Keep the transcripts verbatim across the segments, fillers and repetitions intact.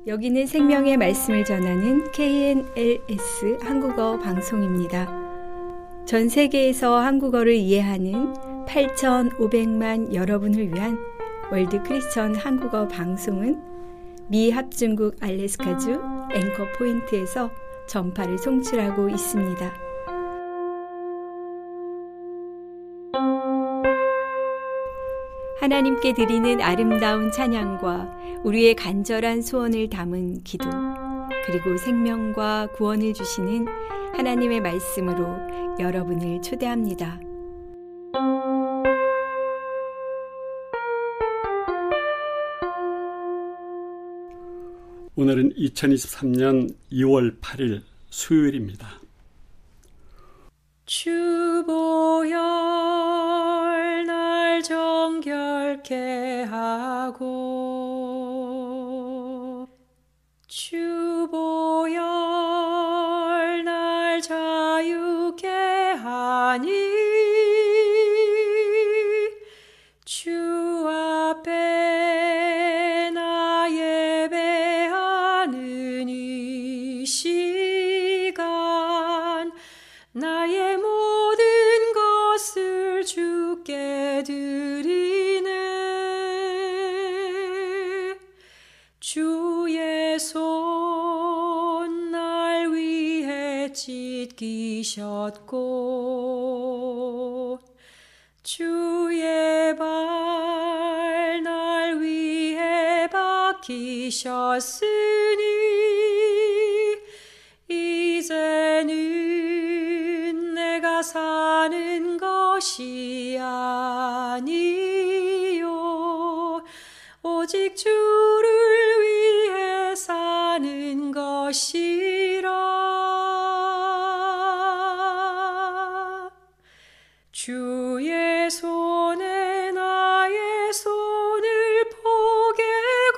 여기는 생명의 말씀을 전하는 케이엔엘에스 한국어 방송입니다. 전 세계에서 한국어를 이해하는 팔천오백만 여러분을 위한 월드 크리스천 한국어 방송은 미 합중국 알래스카주 앵커 포인트에서 전파를 송출하고 있습니다. 하나님께 드리는 아름다운 찬양과 우리의 간절한 소원을 담은 기도, 그리고 생명과 구원을 주시는 하나님의 말씀으로 여러분을 초대합니다. 오늘은 이천이십삼년 이월 팔일 수요일입니다. 주보혈 날 정결케 하고 주보혈 날 자유케 하니 주 앞에 나 예배하는 이 시간 나의 모든 것을 주께 드리네. 주의 손 날 위해 찢기셨고 주의 발 날 위해 박히셨으니 이제는 내가 사는 것이 아니요 오직 주를 위해 사는 것이라. 주의 손에 나의 손을 포개고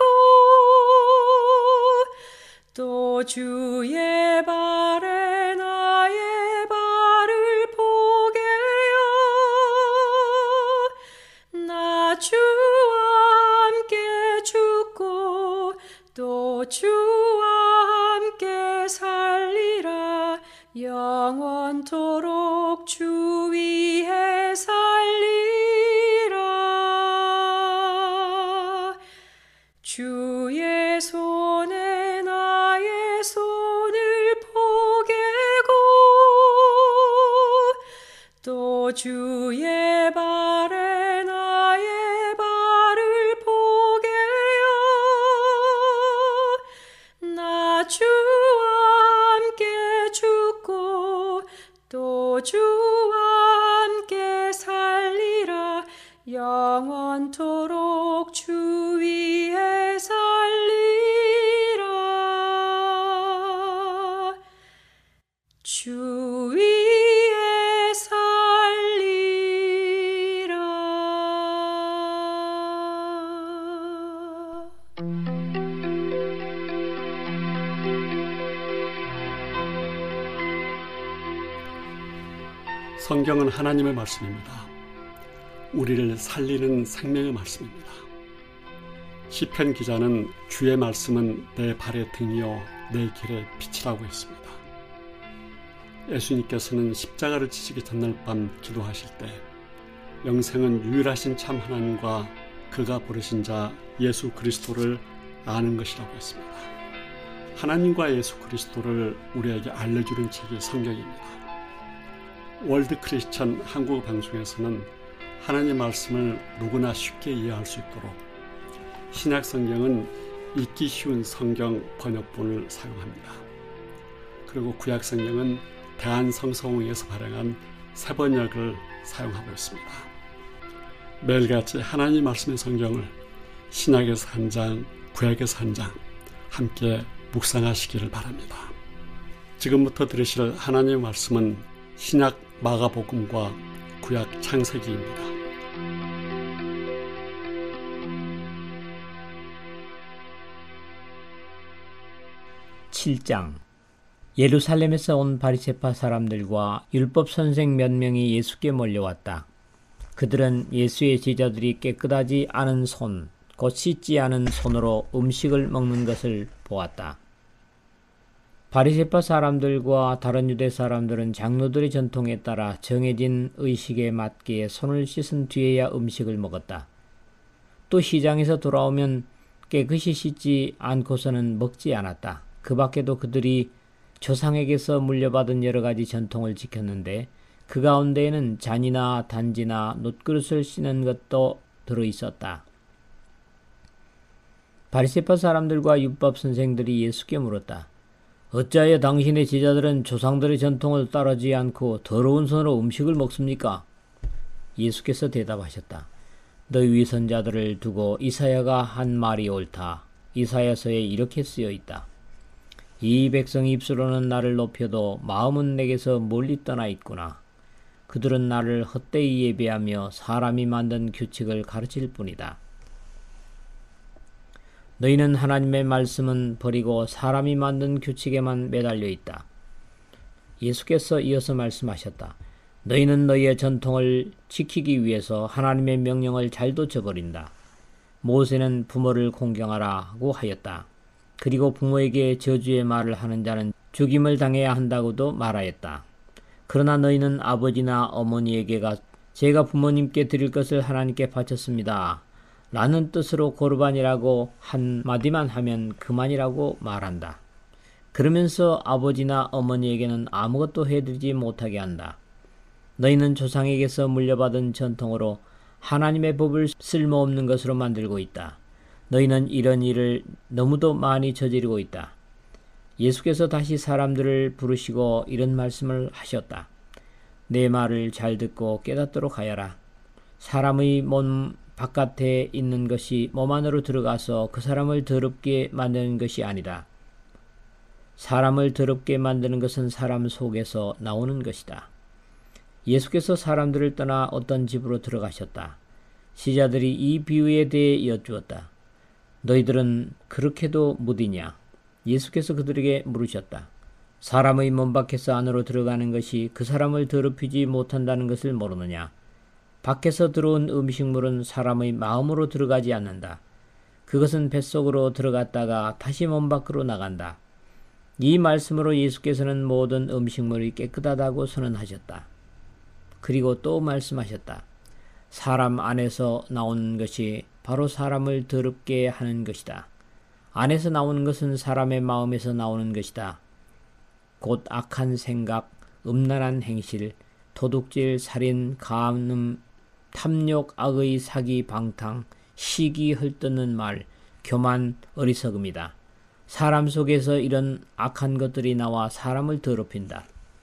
또 주의 발에 나의 발을 포개어 나 주와 함께 죽고 또 주와 함께 살리라. 영원토록 주 위에 살리라. 주의 손에 나의 손을 포개고 또 주의 발에 나의 발을 포개어 나 주와 함께 죽고 또 주와 함께 살리라. 영원토록 주 위에 살리라. 주 위에 살리라. 성경은 하나님의 말씀입니다. 우리를 살리는 생명의 말씀입니다. 시편 기자는 주의 말씀은 내 발의 등이요 내 길의 빛이라고 했습니다. 예수님께서는 십자가를 지시기 전날 밤 기도하실 때 영생은 유일하신 참 하나님과 그가 부르신 자 예수 그리스도를 아는 것이라고 했습니다. 하나님과 예수 그리스도를 우리에게 알려주는 책이 성경입니다. 월드 크리스천 한국어 방송에서는 하나님의 말씀을 누구나 쉽게 이해할 수 있도록 신약 성경은 읽기 쉬운 성경 번역본을 사용합니다. 그리고 구약 성경은 대한성서공회에서 발행한 새번역을 사용하고 있습니다. 매일같이 하나님 말씀의 성경을 신약에서 한 장, 구약에서 한 장 함께 묵상하시기를 바랍니다. 지금부터 들으실 하나님의 말씀은 신약 마가복음과 구약 창세기입니다. 칠 장. 예루살렘에서 온 바리새파 사람들과 율법 선생 몇 명이 예수께 몰려왔다. 그들은 예수의 제자들이 깨끗하지 않은 손, 곧 씻지 않은 손으로 음식을 먹는 것을 보았다. 바리새파 사람들과 다른 유대 사람들은 장로들의 전통에 따라 정해진 의식에 맞게 손을 씻은 뒤에야 음식을 먹었다. 또 시장에서 돌아오면 깨끗이 씻지 않고서는 먹지 않았다. 그 밖에도 그들이 조상에게서 물려받은 여러 가지 전통을 지켰는데 그 가운데에는 잔이나 단지나 놋그릇을 씻는 것도 들어있었다. 바리새파 사람들과 율법 선생들이 예수께 물었다. 어찌하여 당신의 제자들은 조상들의 전통을 따르지 않고 더러운 손으로 음식을 먹습니까? 예수께서 대답하셨다. 너희 위선자들을 두고 이사야가 한 말이 옳다. 이사야서에 이렇게 쓰여 있다. 이 백성이 입술로는 나를 높여도 마음은 내게서 멀리 떠나 있구나. 그들은 나를 헛되이 예배하며 사람이 만든 규칙을 가르칠 뿐이다. 너희는 하나님의 말씀은 버리고 사람이 만든 규칙에만 매달려 있다. 예수께서 이어서 말씀하셨다. 너희는 너희의 전통을 지키기 위해서 하나님의 명령을 잘도 저버린다. 모세는 부모를 공경하라고 하였다. 그리고 부모에게 저주의 말을 하는 자는 죽임을 당해야 한다고도 말하였다. 그러나 너희는 아버지나 어머니에게 가 제가 부모님께 드릴 것을 하나님께 바쳤습니다. 라는 뜻으로 고르반이라고 한마디만 하면 그만이라고 말한다. 그러면서 아버지나 어머니에게는 아무것도 해드리지 못하게 한다. 너희는 조상에게서 물려받은 전통으로 하나님의 법을 쓸모없는 것으로 만들고 있다. 너희는 이런 일을 너무도 많이 저지르고 있다. 예수께서 다시 사람들을 부르시고 이런 말씀을 하셨다. 내 말을 잘 듣고 깨닫도록 하여라. 사람의 몸 바깥에 있는 것이 몸 안으로 들어가서 그 사람을 더럽게 만드는 것이 아니라 사람을 더럽게 만드는 것은 사람 속에서 나오는 것이다. 예수께서 사람들을 떠나 어떤 집으로 들어가셨다. 시자들이 이 비유에 대해 여쭈었다. 너희들은 그렇게도 무디냐? 예수께서 그들에게 물으셨다. 사람의 몸 밖에서 안으로 들어가는 것이 그 사람을 더럽히지 못한다는 것을 모르느냐? 밖에서 들어온 음식물은 사람의 마음으로 들어가지 않는다. 그것은 뱃속으로 들어갔다가 다시 몸 밖으로 나간다. 이 말씀으로 예수께서는 모든 음식물이 깨끗하다고 선언하셨다. 그리고 또 말씀하셨다. 사람 안에서 나오는 것이 바로 사람을 더럽게 하는 것이다. 안에서 나오는 것은 사람의 마음에서 나오는 것이다. 곧 악한 생각, 음란한 행실, 도둑질, 살인, 간음, 탐욕, 악의, 사기, 방탕, 시기, 헐뜯는 말, 교만, 어리석음이다. 사람 속에서 이런 악한 것들이 나와 사람을 더럽힌다.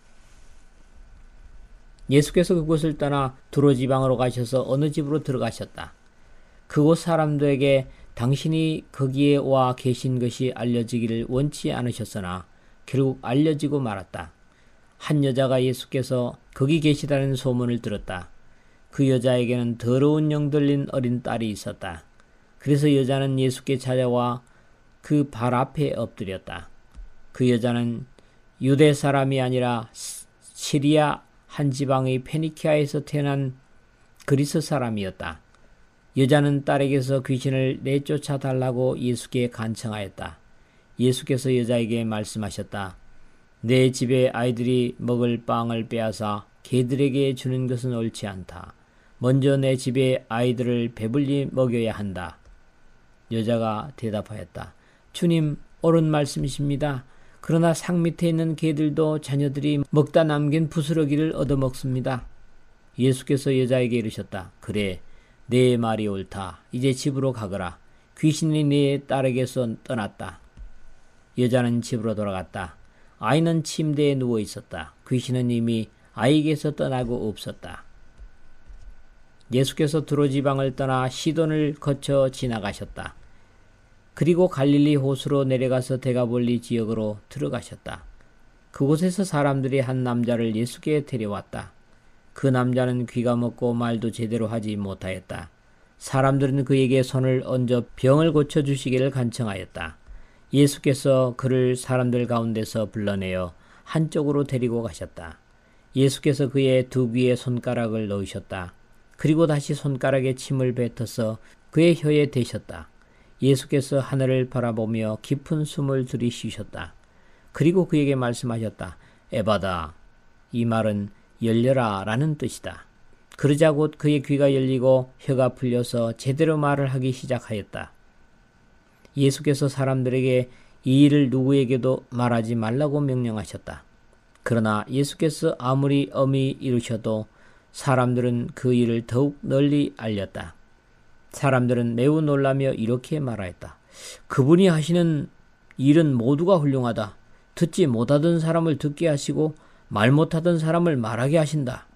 예수께서 그곳을 떠나 두로 지방으로 가셔서 어느 집으로 들어가셨다. 그곳 사람들에게 당신이 거기에 와 계신 것이 알려지기를 원치 않으셨으나 결국 알려지고 말았다. 한 여자가 예수께서 거기 계시다는 소문을 들었다. 그 여자에게는 더러운 영 들린 어린 딸이 있었다. 그래서 여자는 예수께 찾아와 그 발 앞에 엎드렸다. 그 여자는 유대 사람이 아니라 시리아 한 지방의 페니키아에서 태어난 그리스 사람이었다. 여자는 딸에게서 귀신을 내쫓아 달라고 예수께 간청하였다. 예수께서 여자에게 말씀하셨다. 내 집에 아이들이 먹을 빵을 빼앗아 개들에게 주는 것은 옳지 않다. 먼저 내 집에 아이들을 배불리 먹여야 한다. 여자가 대답하였다. 주님, 옳은 말씀이십니다. 그러나 상 밑에 있는 개들도 자녀들이 먹다 남긴 부스러기를 얻어먹습니다. 예수께서 여자에게 이르셨다. 그래, 내 말이 옳다. 이제 집으로 가거라. 귀신이 네 딸에게서 떠났다. 여자는 집으로 돌아갔다. 아이는 침대에 누워 있었다. 귀신은 이미 아이에게서 떠나고 없었다. 예수께서 두로 지방을 떠나 시돈을 거쳐 지나가셨다. 그리고 갈릴리 호수로 내려가서 데가볼리 지역으로 들어가셨다. 그곳에서 사람들이 한 남자를 예수께 데려왔다. 그 남자는 귀가 먹고 말도 제대로 하지 못하였다. 사람들은 그에게 손을 얹어 병을 고쳐주시기를 간청하였다. 예수께서 그를 사람들 가운데서 불러내어 한쪽으로 데리고 가셨다. 예수께서 그의 두 귀에 손가락을 넣으셨다. 그리고 다시 손가락에 침을 뱉어서 그의 혀에 대셨다. 예수께서 하늘을 바라보며 깊은 숨을 들이쉬셨다. 그리고 그에게 말씀하셨다. 에바다. 이 말은 열려라 라는 뜻이다. 그러자 곧 그의 귀가 열리고 혀가 풀려서 제대로 말을 하기 시작하였다. 예수께서 사람들에게 이 일을 누구에게도 말하지 말라고 명령하셨다. 그러나 예수께서 아무리 엄히 이루셔도 사람들은 그 일을 더욱 널리 알렸다. 사람들은 매우 놀라며 이렇게 말하였다. 그분이 하시는 일은 모두가 훌륭하다. 듣지 못하던 사람을 듣게 하시고 말 못하던 사람을 말하게 하신다.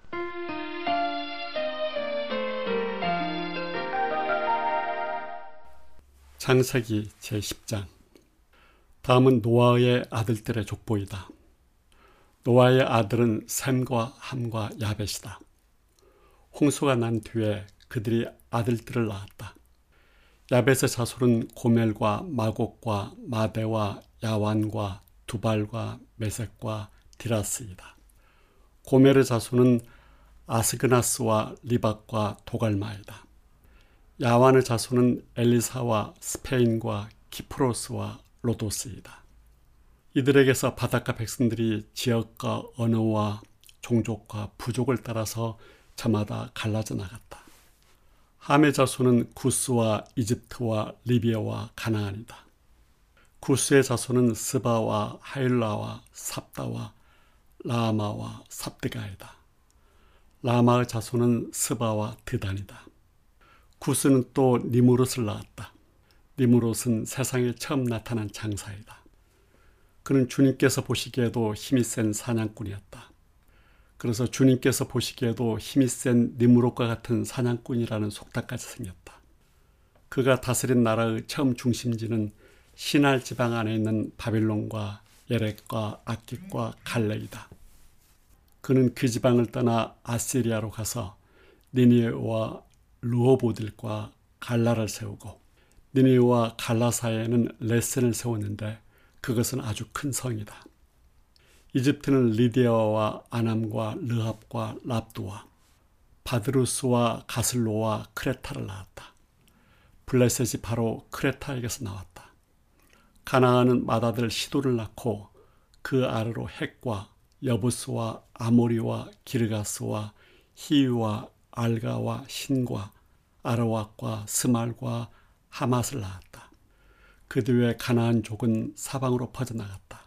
창세기 제십 장. 다음은 노아의 아들들의 족보이다. 노아의 아들은 셈과 함과 야벳이다. 홍수가 난 뒤에 그들이 아들들을 낳았다. 야벳의 자손은 고멜과 마곡과 마대와 야완과 두발과 메섹과 디라스이다. 고멜의 자손은 아스그나스와 리박과 도갈마이다. 야완의 자손은 엘리사와 스페인과 키프로스와 로도스이다. 이들에게서 바닷가 백성들이 지역과 언어와 종족과 부족을 따라서 저마다 갈라져 나갔다. 함의 자손은 구스와 이집트와 리비아와 가나안이다. 구스의 자손은 스바와 하일라와 삽다와 라마와 삽드가이다. 라마의 자손은 스바와 드단이다. 구스는 또 니무롯을 낳았다. 니무롯은 세상에 처음 나타난 장사이다. 그는 주님께서 보시기에도 힘이 센 사냥꾼이었다. 그래서 주님께서 보시기에도 힘이 센 니무롯과 같은 사냥꾼이라는 속담까지 생겼다. 그가 다스린 나라의 처음 중심지는 시날 지방 안에 있는 바빌론과 예렉과 악깃과 갈레이다. 그는 그 지방을 떠나 아시리아로 가서 니니웨와 르호보딜과 갈라를 세우고 니니웨와 갈라 사이에는 레센을 세웠는데 그것은 아주 큰 성이다. 이집트는 리디아와 아남과 르합과 랍두와 바드루스와 가슬로와 크레타를 낳았다. 블레셋이 바로 크레타에게서 나왔다. 가나안은 맏아들 시도를 낳고 그 아래로 헷과 여부스와 아모리와 기르가스와 히위와 알가와 신과 아르왁과 스말과 하맛을 낳았다. 그 뒤에 가나안족은 사방으로 퍼져나갔다.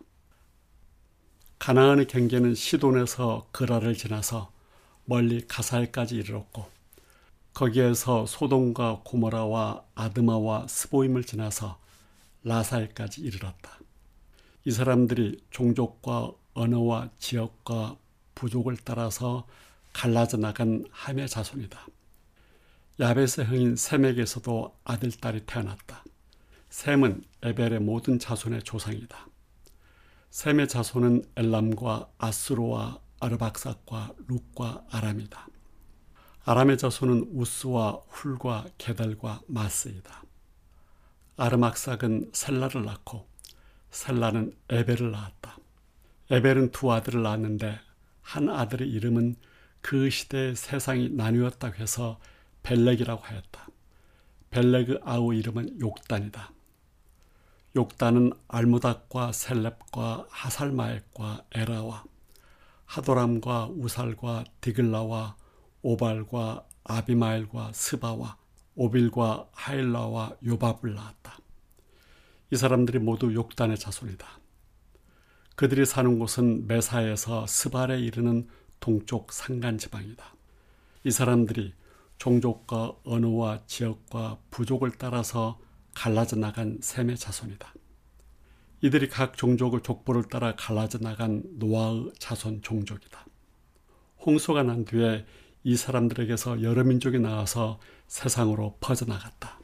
가나안의 경계는 시돈에서 그라를 지나서 멀리 가사에까지 이르렀고 거기에서 소돔과 고모라와 아드마와 스보임을 지나서 라사에까지 이르렀다. 이 사람들이 종족과 언어와 지역과 부족을 따라서 갈라져 나간 함의 자손이다. 야벳의 형인 셈에게서도 아들, 딸이 태어났다. 셈은 에벨의 모든 자손의 조상이다. 셈의 자손은 엘람과 아수르와 아르박삭과 룩과 아람이다. 아람의 자손은 우스와 훌과 게달과 마스이다. 아르막삭은 셀라를 낳고 셀라는 에벨을 낳았다. 에벨은 두 아들을 낳았는데 한 아들의 이름은 그 시대의 세상이 나뉘었다고 해서 벨렉이라고 하였다. 벨렉의 아우 이름은 욕단이다. 욕단은 알무닥과 셀렙과 하살마액과 에라와 하도람과 우살과 디글라와 오발과 아비마엘과 스바와 오빌과 하일라와 요밥을 낳았다. 이 사람들이 모두 욕단의 자손이다. 그들이 사는 곳은 메사에서 스발에 이르는 동쪽 산간지방이다. 이 사람들이 종족과 언어와 지역과 부족을 따라서 갈라져 나간 셈의 자손이다. 이들이 각 종족의 족보를 따라 갈라져 나간 노아의 자손 종족이다. 홍수가 난 뒤에 이 사람들에게서 여러 민족이 나와서 세상으로 퍼져나갔다.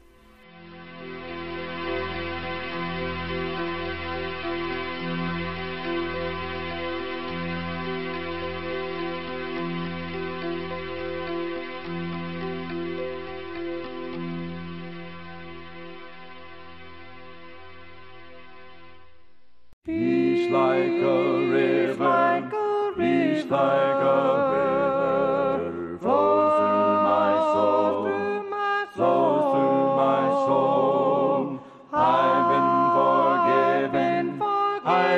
Peace like a river, peace like a river, flows through my soul, flows through my soul.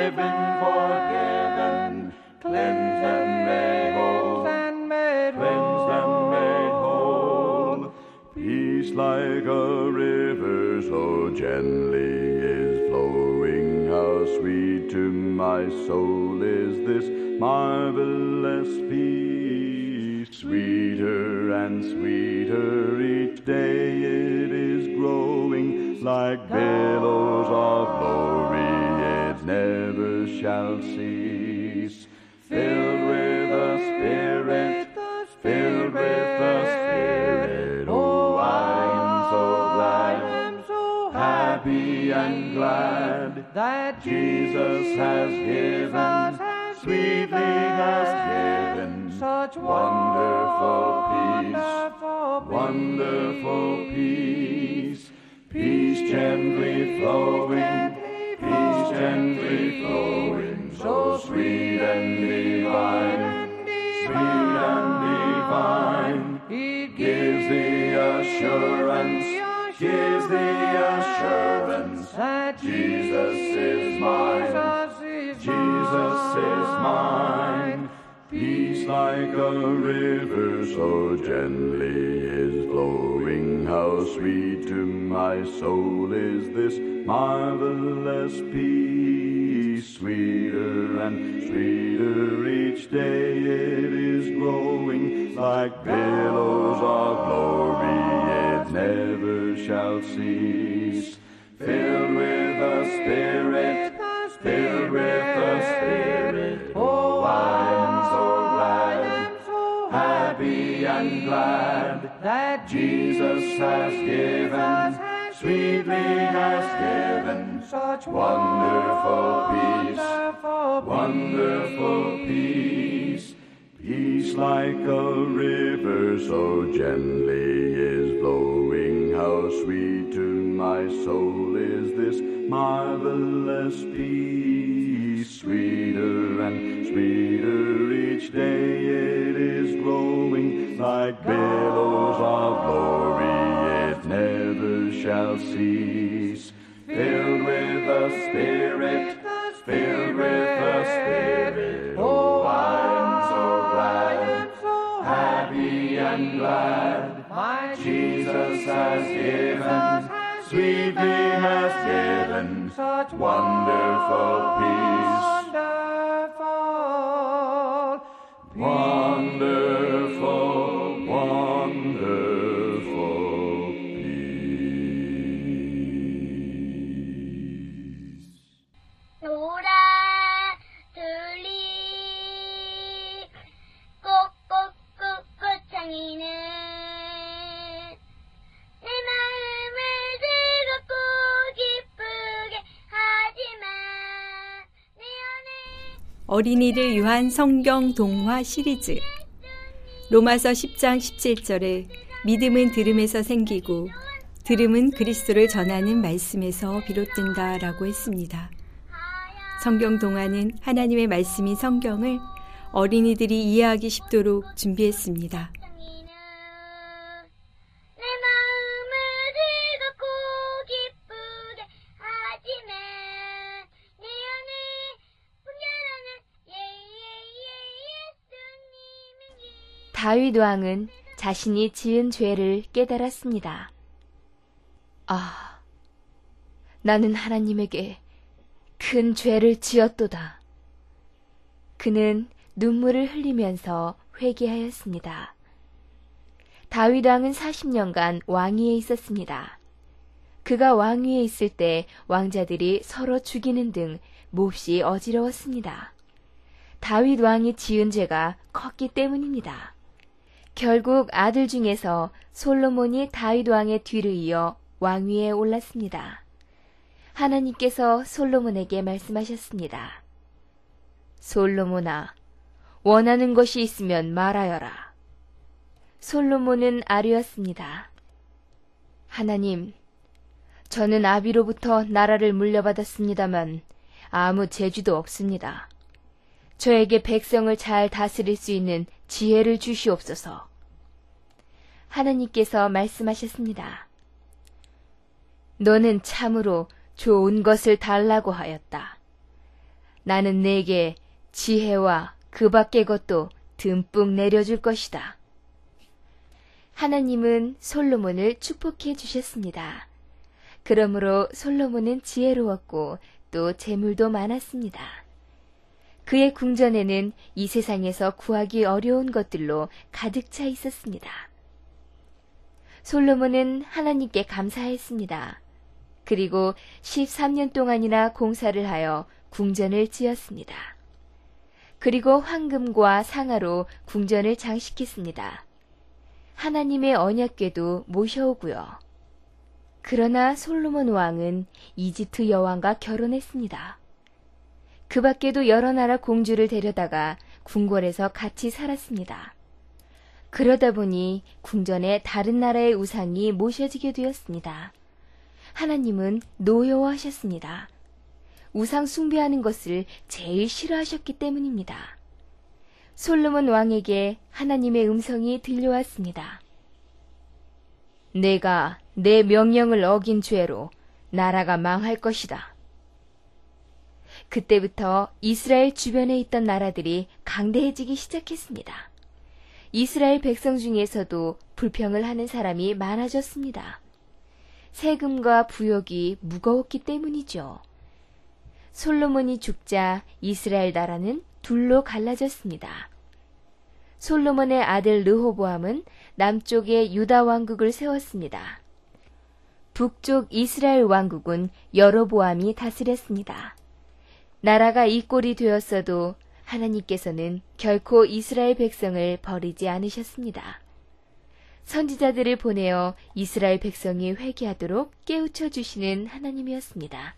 they've been forgiven, cleansed and made whole, cleansed and made whole. Peace like a river so gently is flowing, how sweet to my soul is this marvelous peace. Sweeter and sweeter each day it is growing, like billows of glory it never shall cease. Filled with the Spirit, filled with the Spirit, oh, I am so glad, happy and glad, that Jesus has given, sweetly has given, such wonderful peace, wonderful peace. Peace gently flowing, peace gently flowing, so sweet and divine, sweet and divine. It gives the assurance, gives the assurance that Jesus is mine, Jesus is mine. Peace like a river so gently is flowing, how sweet to my soul is this marvelous peace. Sweeter and sweeter each day it is growing, like billows of glory it never shall cease. Filled with the Spirit, filled with the Spirit, oh, I am so glad, happy and glad, that Jesus has given, sweetly has given, such wonderful peace, wonderful peace. Peace like a river so gently is flowing, how sweet to my soul is this marvelous peace. Sweeter and sweeter each day it is growing, like billows of glory it never shall cease. Filled with the Spirit, filled with the Spirit, oh, I am so glad, happy and glad, my Jesus has given, sweetly has given, such wonderful peace, wonderful, wonderful, wonderful peace. 노라 둘리 꼭꼭꼭꼭 창이는 내 마음을 즐겁고 기쁘게 하지마 내 안에 어린이를 위한 성경 동화 시리즈 로마서 십 장 십칠 절에 믿음은 들음에서 생기고 들음은 그리스도를 전하는 말씀에서 비롯된다 라고 했습니다. 성경 동화는 하나님의 말씀인 성경을 어린이들이 이해하기 쉽도록 준비했습니다. 내 마음을 즐겁고 기쁘게 하지마 내 안에 풍겨나는 예예예 예수님은 다윗 왕은 자신이 지은 죄를 깨달았습니다. 아, 나는 하나님에게 큰 죄를 지었도다. 그는 눈물을 흘리면서 회개하였습니다. 다윗 왕은 사십 년간 왕위에 있었습니다. 그가 왕위에 있을 때 왕자들이 서로 죽이는 등 몹시 어지러웠습니다. 다윗 왕이 지은 죄가 컸기 때문입니다. 결국 아들 중에서 솔로몬이 다윗 왕의 뒤를 이어 왕위에 올랐습니다. 하나님께서 솔로몬에게 말씀하셨습니다. 솔로몬아, 원하는 것이 있으면 말하여라. 솔로몬은 아뢰었습니다. 하나님, 저는 아비로부터 나라를 물려받았습니다만 아무 재주도 없습니다. 저에게 백성을 잘 다스릴 수 있는 지혜를 주시옵소서. 하나님께서 말씀하셨습니다. 너는 참으로 좋은 것을 달라고 하였다. 나는 내게 지혜와 그 밖의 것도 듬뿍 내려줄 것이다. 하나님은 솔로몬을 축복해 주셨습니다. 그러므로 솔로몬은 지혜로웠고 또 재물도 많았습니다. 그의 궁전에는 이 세상에서 구하기 어려운 것들로 가득 차 있었습니다. 솔로몬은 하나님께 감사했습니다. 그리고 십삼 년 동안이나 공사를 하여 궁전을 지었습니다. 그리고 황금과 상아로 궁전을 장식했습니다. 하나님의 언약궤도 모셔오고요. 그러나 솔로몬 왕은 이집트 여왕과 결혼했습니다. 그 밖에도 여러 나라 공주를 데려다가 궁궐에서 같이 살았습니다. 그러다 보니 궁전에 다른 나라의 우상이 모셔지게 되었습니다. 하나님은 노여워하셨습니다. 우상 숭배하는 것을 제일 싫어하셨기 때문입니다. 솔로몬 왕에게 하나님의 음성이 들려왔습니다. 내가 내 명령을 어긴 죄로 나라가 망할 것이다. 그때부터 이스라엘 주변에 있던 나라들이 강대해지기 시작했습니다. 이스라엘 백성 중에서도 불평을 하는 사람이 많아졌습니다. 세금과 부역이 무거웠기 때문이죠. 솔로몬이 죽자 이스라엘 나라는 둘로 갈라졌습니다. 솔로몬의 아들 르호보암은 남쪽에 유다 왕국을 세웠습니다. 북쪽 이스라엘 왕국은 여로보암이 다스렸습니다. 나라가 이 꼴이 되었어도 하나님께서는 결코 이스라엘 백성을 버리지 않으셨습니다. 선지자들을 보내어 이스라엘 백성이 회개하도록 깨우쳐 주시는 하나님이었습니다.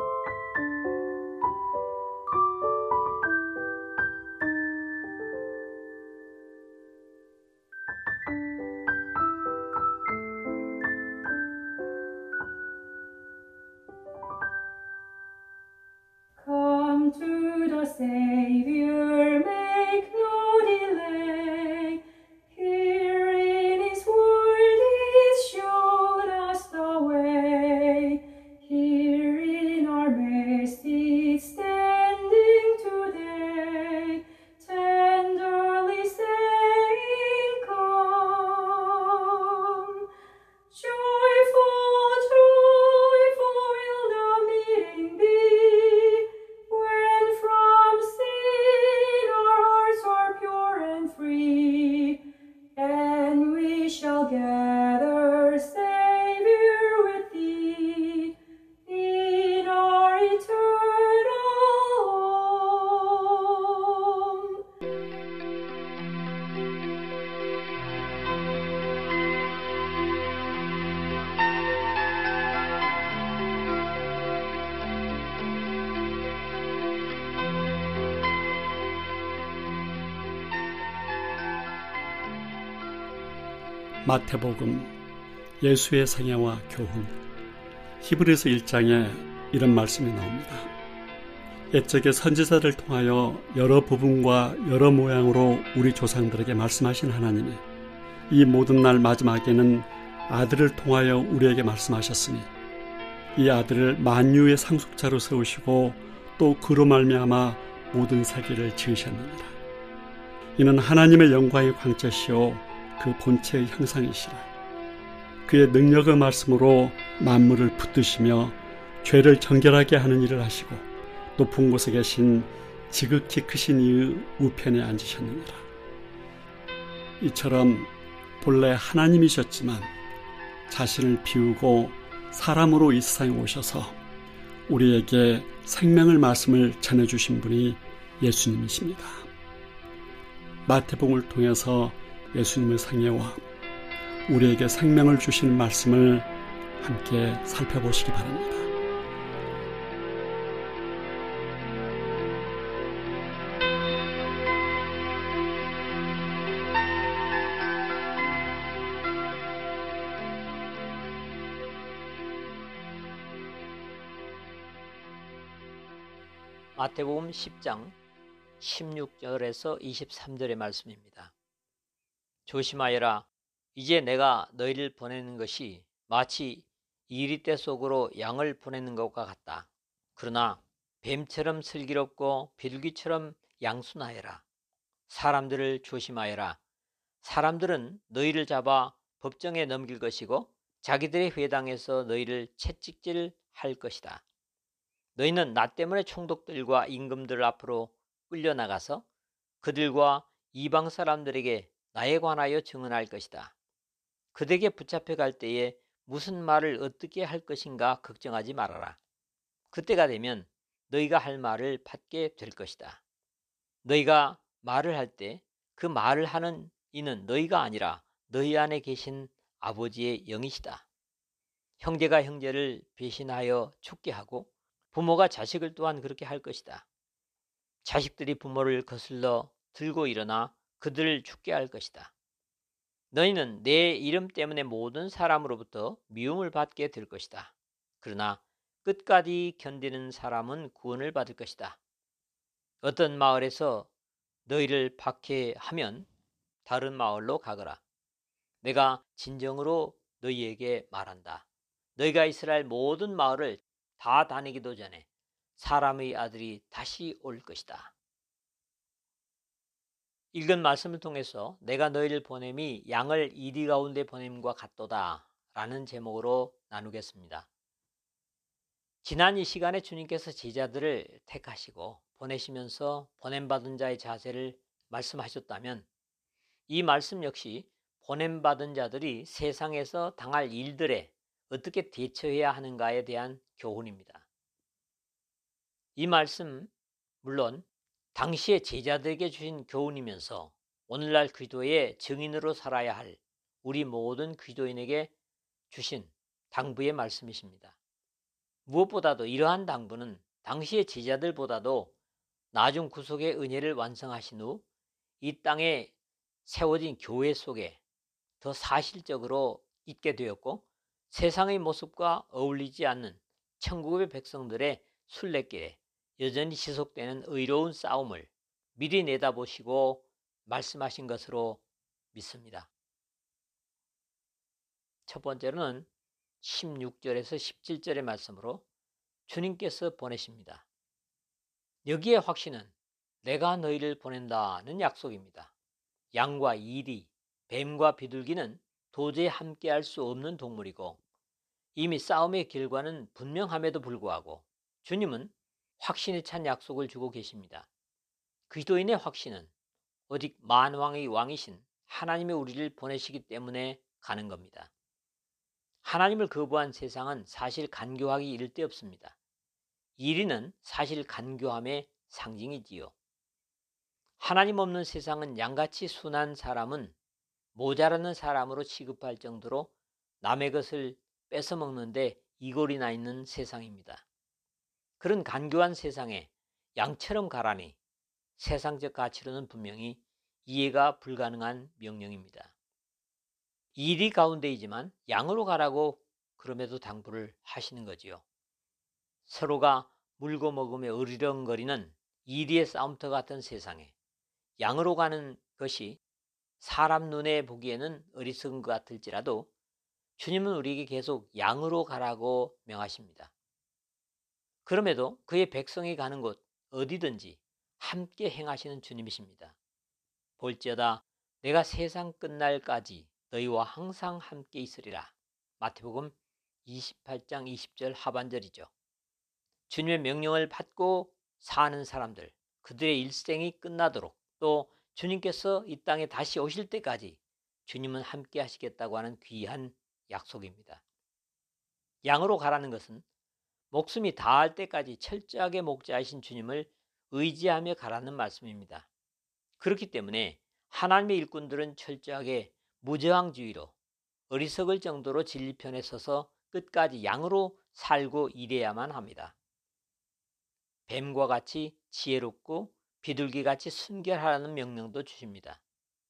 Come to the Savior, make no delay. Here in His word He's shown us the way. Here in our midst He's standing today, tenderly saying, Come. Joyful, joyful will the meeting be, when from sin our hearts are pure and free, and we shall gather, Savior, with Thee, in our eternal home. 마태복음 예수의 생애와 교훈 히브리서 일 장에 이런 말씀이 나옵니다. 옛적에 선지자를 통하여 여러 부분과 여러 모양으로 우리 조상들에게 말씀하신 하나님이 이 모든 날 마지막에는 아들을 통하여 우리에게 말씀하셨으니 이 아들을 만유의 상속자로 세우시고 또 그로 말미암아 모든 세계를 지으셨느니라. 이는 하나님의 영광의 광채시요 그 본체의 형상이시라. 그의 능력의 말씀으로 만물을 붙드시며 죄를 정결하게 하는 일을 하시고 높은 곳에 계신 지극히 크신 이의 우편에 앉으셨느니라. 이처럼 본래 하나님이셨지만 자신을 비우고 사람으로 이 세상에 오셔서 우리에게 생명의 말씀을 전해주신 분이 예수님이십니다. 마태복음을 통해서 예수님의 생애와 우리에게 생명을 주시는 말씀을 함께 살펴보시기 바랍니다. 마태복음 십 장 십육 절에서 이십삼 절의 말씀입니다. 조심하여라. 이제 내가 너희를 보내는 것이 마치 이리떼 속으로 양을 보내는 것과 같다. 그러나 뱀처럼 슬기롭고 비둘기처럼 양순하여라. 사람들을 조심하여라. 사람들은 너희를 잡아 법정에 넘길 것이고 자기들의 회당에서 너희를 채찍질할 것이다. 너희는 나 때문에 총독들과 임금들 앞으로 끌려나가서 그들과 이방 사람들에게 나에 관하여 증언할 것이다. 그들에게 붙잡혀 갈 때에 무슨 말을 어떻게 할 것인가 걱정하지 말아라. 그때가 되면 너희가 할 말을 받게 될 것이다. 너희가 말을 할 때 그 말을 하는 이는 너희가 아니라 너희 안에 계신 아버지의 영이시다. 형제가 형제를 배신하여 죽게 하고 부모가 자식을 또한 그렇게 할 것이다. 자식들이 부모를 거슬러 들고 일어나 그들을 죽게 할 것이다. 너희는 내 이름 때문에 모든 사람으로부터 미움을 받게 될 것이다. 그러나 끝까지 견디는 사람은 구원을 받을 것이다. 어떤 마을에서 너희를 박해하면 다른 마을로 가거라. 내가 진정으로 너희에게 말한다. 너희가 이스라엘 모든 마을을 다 다니기도 전에 사람의 아들이 다시 올 것이다. 읽은 말씀을 통해서 내가 너희를 보냄이 양을 이리 가운데 보냄과 같도다 라는 제목으로 나누겠습니다. 지난 이 시간에 주님께서 제자들을 택하시고 보내시면서 보냄받은 자의 자세를 말씀하셨다면 이 말씀 역시 보냄받은 자들이 세상에서 당할 일들에 어떻게 대처해야 하는가에 대한 교훈입니다. 이 말씀 물론 당시의 제자들에게 주신 교훈이면서 오늘날 기도의 증인으로 살아야 할 우리 모든 기도인에게 주신 당부의 말씀이십니다. 무엇보다도 이러한 당부는 당시의 제자들보다도 나중 구속의 은혜를 완성하신 후 이 땅에 세워진 교회 속에 더 사실적으로 있게 되었고 세상의 모습과 어울리지 않는 천국의 백성들의 순례길에 여전히 지속되는 의로운 싸움을 미리 내다보시고 말씀하신 것으로 믿습니다. 첫 번째로는 십육 절에서 십칠 절의 말씀으로 주님께서 보내십니다. 여기에 확신은 내가 너희를 보낸다는 약속입니다. 양과 이리, 뱀과 비둘기는 도저히 함께할 수 없는 동물이고 이미 싸움의 결과는 분명함에도 불구하고 주님은 확신에 찬 약속을 주고 계십니다. 그리스도인의 확신은 오직 만왕의 왕이신 하나님의 우리를 보내시기 때문에 가는 겁니다. 하나님을 거부한 세상은 사실 간교하기 이를 데 없습니다. 이리는 사실 간교함의 상징이지요. 하나님 없는 세상은 양같이 순한 사람은 모자라는 사람으로 취급할 정도로 남의 것을 뺏어먹는데 이골이 나 있는 세상입니다. 그런 간교한 세상에 양처럼 가라니 세상적 가치로는 분명히 이해가 불가능한 명령입니다. 이리 가운데이지만 양으로 가라고 그럼에도 당부를 하시는 거지요. 서로가 물고 먹으며 으르렁거리는 이리의 싸움터 같은 세상에 양으로 가는 것이 사람 눈에 보기에는 어리석은 것 같을지라도 주님은 우리에게 계속 양으로 가라고 명하십니다. 그럼에도 그의 백성이 가는 곳 어디든지 함께 행하시는 주님이십니다. 볼지어다 내가 세상 끝날까지 너희와 항상 함께 있으리라. 마태복음 이십팔 장 이십 절 하반절이죠. 주님의 명령을 받고 사는 사람들, 그들의 일생이 끝나도록 또 주님께서 이 땅에 다시 오실 때까지 주님은 함께 하시겠다고 하는 귀한 약속입니다. 양으로 가라는 것은 목숨이 다할 때까지 철저하게 목자하신 주님을 의지하며 가라는 말씀입니다. 그렇기 때문에 하나님의 일꾼들은 철저하게 무저항주의로 어리석을 정도로 진리편에 서서 끝까지 양으로 살고 일해야만 합니다. 뱀과 같이 지혜롭고 비둘기같이 순결하라는 명령도 주십니다.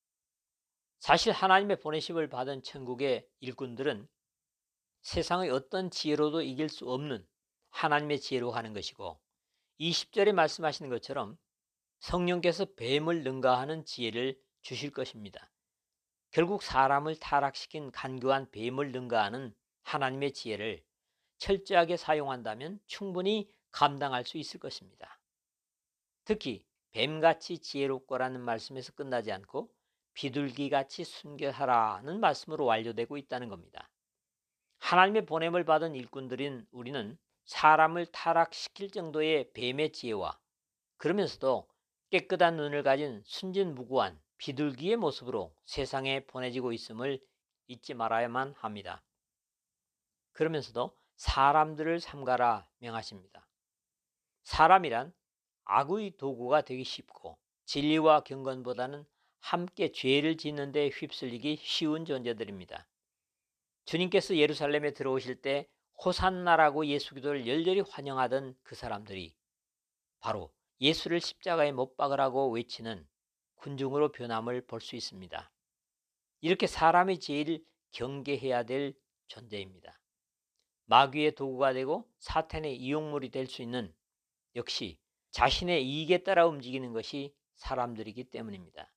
사실 하나님의 보내심을 받은 천국의 일꾼들은 세상의 어떤 지혜로도 이길 수 없는 하나님의 지혜로 가는 것이고 이십 절에 말씀하시는 것처럼 성령께서 뱀을 능가하는 지혜를 주실 것입니다. 결국 사람을 타락시킨 간교한 뱀을 능가하는 하나님의 지혜를 철저하게 사용한다면 충분히 감당할 수 있을 것입니다. 특히 뱀같이 지혜롭고라는 말씀에서 끝나지 않고 비둘기같이 순결하라는 말씀으로 완료되고 있다는 겁니다. 하나님의 보냄을 받은 일꾼들인 우리는 사람을 타락시킬 정도의 뱀의 지혜와 그러면서도 깨끗한 눈을 가진 순진무구한 비둘기의 모습으로 세상에 보내지고 있음을 잊지 말아야만 합니다. 그러면서도 사람들을 삼가라 명하십니다. 사람이란 악의 도구가 되기 쉽고 진리와 경건보다는 함께 죄를 짓는 데 휩쓸리기 쉬운 존재들입니다. 주님께서 예루살렘에 들어오실 때 호산나라고 예수 기도를 열렬히 환영하던 그 사람들이 바로 예수를 십자가에 못 박으라고 외치는 군중으로 변함을 볼 수 있습니다. 이렇게 사람이 제일 경계해야 될 존재입니다. 마귀의 도구가 되고 사탄의 이용물이 될 수 있는 역시 자신의 이익에 따라 움직이는 것이 사람들이기 때문입니다.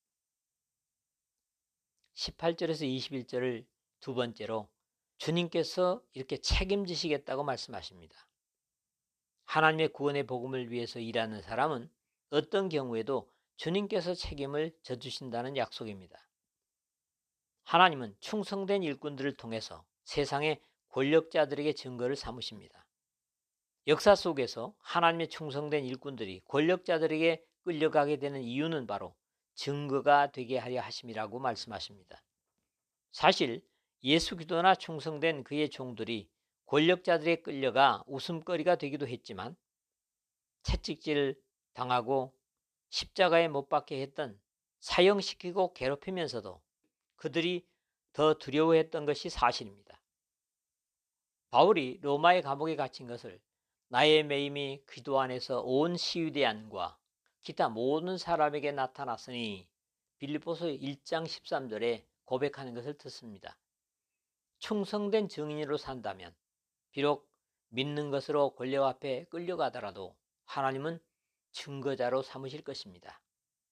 십팔 절에서 이십일 절을 두 번째로 주님께서 이렇게 책임지시겠다고 말씀하십니다. 하나님의 구원의 복음을 위해서 일하는 사람은 어떤 경우에도 주님께서 책임을 져주신다는 약속입니다. 하나님은 충성된 일꾼들을 통해서 세상의 권력자들에게 증거를 삼으십니다. 역사 속에서 하나님의 충성된 일꾼들이 권력자들에게 끌려가게 되는 이유는 바로 증거가 되게 하려 하심이라고 말씀하십니다. 사실 예수 그리스도나 충성된 그의 종들이 권력자들에 끌려가 웃음거리가 되기도 했지만 채찍질 당하고 십자가에 못 박게 했던 사형시키고 괴롭히면서도 그들이 더 두려워했던 것이 사실입니다. 바울이 로마의 감옥에 갇힌 것을 나의 매임이 그리스도 안에서 온 시위대 안과 기타 모든 사람에게 나타났으니 빌립보서 일 장 십삼 절에 고백하는 것을 듣습니다. 충성된 증인으로 산다면 비록 믿는 것으로 권력 앞에 끌려가더라도 하나님은 증거자로 삼으실 것입니다.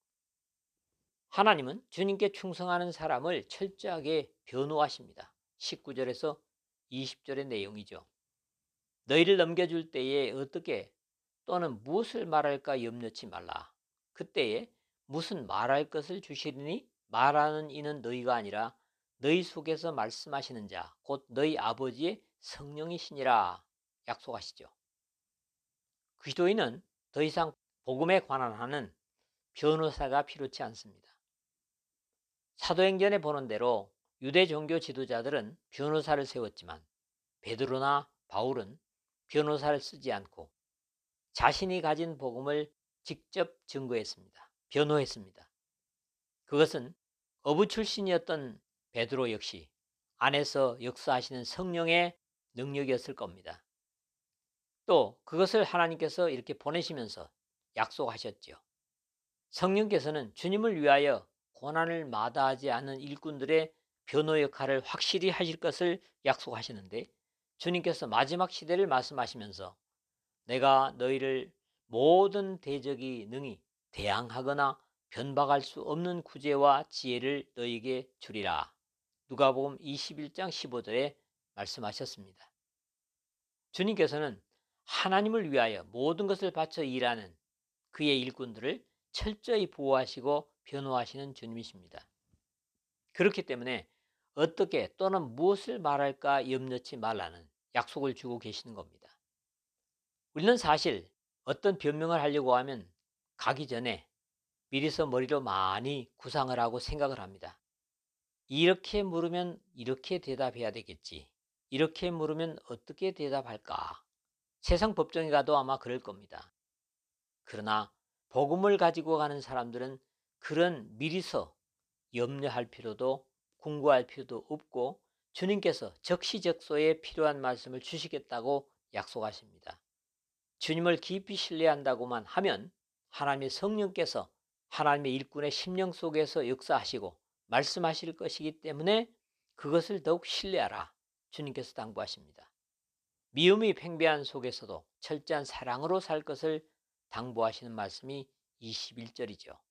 하나님은 주님께 충성하는 사람을 철저하게 변호하십니다. 십구 절에서 이십 절의 내용이죠. 너희를 넘겨줄 때에 어떻게 또는 무엇을 말할까 염려치 말라. 그때에 무슨 말할 것을 주시리니 말하는 이는 너희가 아니라 너희 속에서 말씀하시는 자 곧 너희 아버지의 성령이시니라 약속하시죠. 그리스도인은 더 이상 복음에 관한 하는 변호사가 필요치 않습니다. 사도행전에 보는 대로 유대 종교 지도자들은 변호사를 세웠지만 베드로나 바울은 변호사를 쓰지 않고 자신이 가진 복음을 직접 증거했습니다. 변호했습니다. 그것은 어부 출신이었던 베드로 역시 안에서 역사하시는 성령의 능력이었을 겁니다. 또 그것을 하나님께서 이렇게 보내시면서 약속하셨죠. 성령께서는 주님을 위하여 고난을 마다하지 않는 일꾼들의 변호 역할을 확실히 하실 것을 약속하시는데 주님께서 마지막 시대를 말씀하시면서 내가 너희를 모든 대적이 능히 대항하거나 변박할 수 없는 구제와 지혜를 너희에게 주리라. 누가복음 이십일 장 십오 절에 말씀하셨습니다. 주님께서는 하나님을 위하여 모든 것을 바쳐 일하는 그의 일꾼들을 철저히 보호하시고 변호하시는 주님이십니다. 그렇기 때문에 어떻게 또는 무엇을 말할까 염려치 말라는 약속을 주고 계시는 겁니다. 우리는 사실 어떤 변명을 하려고 하면 가기 전에 미리서 머리로 많이 구상을 하고 생각을 합니다. 이렇게 물으면 이렇게 대답해야 되겠지. 이렇게 물으면 어떻게 대답할까? 세상 법정에 가도 아마 그럴 겁니다. 그러나 복음을 가지고 가는 사람들은 그런 미리서 염려할 필요도 궁구할 필요도 없고 주님께서 적시적소에 필요한 말씀을 주시겠다고 약속하십니다. 주님을 깊이 신뢰한다고만 하면 하나님의 성령께서 하나님의 일꾼의 심령 속에서 역사하시고 말씀하실 것이기 때문에 그것을 더욱 신뢰하라. 주님께서 당부하십니다. 미움이 팽배한 속에서도 철저한 사랑으로 살 것을 당부하시는 말씀이 이십일 절이죠.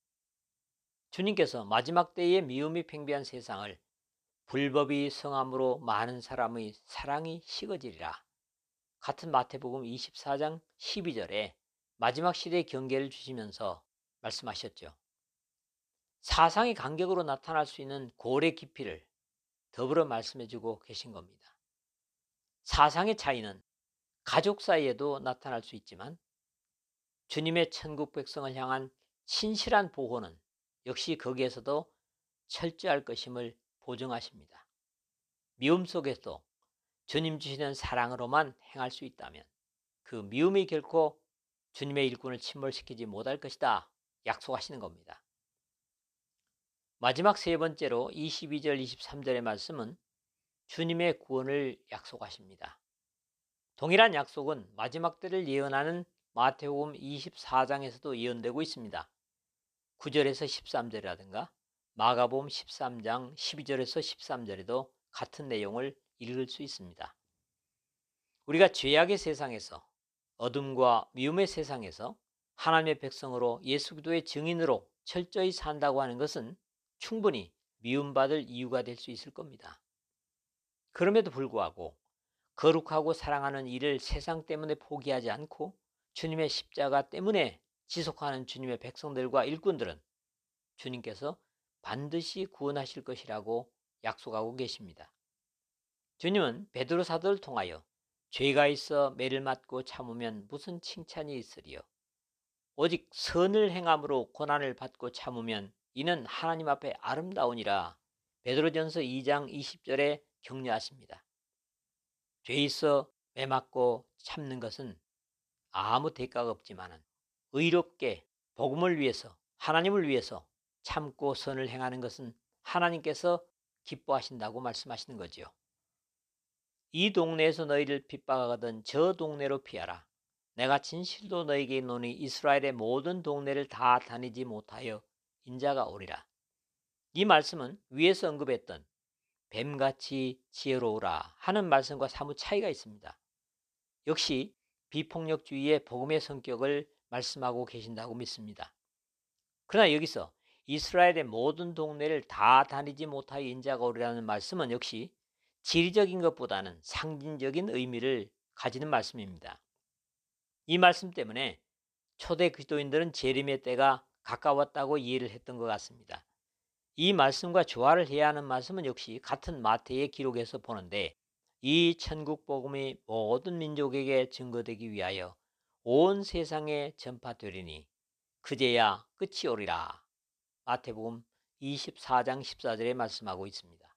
주님께서 마지막 때의 미움이 팽배한 세상을 불법이 성함으로 많은 사람의 사랑이 식어지리라. 같은 마태복음 이십사 장 십이 절에 마지막 시대의 경계를 주시면서 말씀하셨죠. 사상의 간격으로 나타날 수 있는 고래 깊이를 더불어 말씀해주고 계신 겁니다. 사상의 차이는 가족 사이에도 나타날 수 있지만 주님의 천국 백성을 향한 신실한 보호는 역시 거기에서도 철저할 것임을 보증하십니다. 미움 속에서 주님 주시는 사랑으로만 행할 수 있다면 그 미움이 결코 주님의 일꾼을 침몰시키지 못할 것이다 약속하시는 겁니다. 마지막 세 번째로 이십이 절 이십삼 절의 말씀은 주님의 구원을 약속하십니다. 동일한 약속은 마지막 때를 예언하는 마태복음 이십사 장에서도 예언되고 있습니다. 구 절에서 십삼 절이라든가 마가복음 십삼 장 십이 절에서 십삼 절에도 같은 내용을 읽을 수 있습니다. 우리가 죄악의 세상에서, 어둠과 미움의 세상에서 하나님의 백성으로 예수 그리스도의 증인으로 철저히 산다고 하는 것은 충분히 미움받을 이유가 될 수 있을 겁니다. 그럼에도 불구하고 거룩하고 사랑하는 일을 세상 때문에 포기하지 않고 주님의 십자가 때문에 지속하는 주님의 백성들과 일꾼들은 주님께서 반드시 구원하실 것이라고 약속하고 계십니다. 주님은 베드로 사도를 통하여 죄가 있어 매를 맞고 참으면 무슨 칭찬이 있으리요. 오직 선을 행함으로 고난을 받고 참으면 이는 하나님 앞에 아름다우니라 베드로전서 이 장 이십 절에 격려하십니다. 죄 있어 매 맞고 참는 것은 아무 대가가 없지만 의롭게 복음을 위해서 하나님을 위해서 참고 선을 행하는 것은 하나님께서 기뻐하신다고 말씀하시는 거지요. 이 동네에서 너희를 핍박하거든 저 동네로 피하라. 내가 진실로 너희에게 이르노니 이스라엘의 모든 동네를 다 다니지 못하여 인자가 오리라. 이 말씀은 위에서 언급했던 뱀같이 지혜로우라 하는 말씀과 사뭇 차이가 있습니다. 역시 비폭력주의의 복음의 성격을 말씀하고 계신다고 믿습니다. 그러나 여기서 이스라엘의 모든 동네를 다 다니지 못하여 인자가 오리라는 말씀은 역시 지리적인 것보다는 상징적인 의미를 가지는 말씀입니다. 이 말씀 때문에 초대 그리스도인들은 재림의 때가 가까웠다고 이해를 했던 것 같습니다. 이 말씀과 조화를 해야 하는 말씀은 역시 같은 마태의 기록에서 보는데 이 천국 복음이 모든 민족에게 증거되기 위하여 온 세상에 전파되리니 그제야 끝이 오리라. 마태복음 이십사 장 십사 절에 말씀하고 있습니다.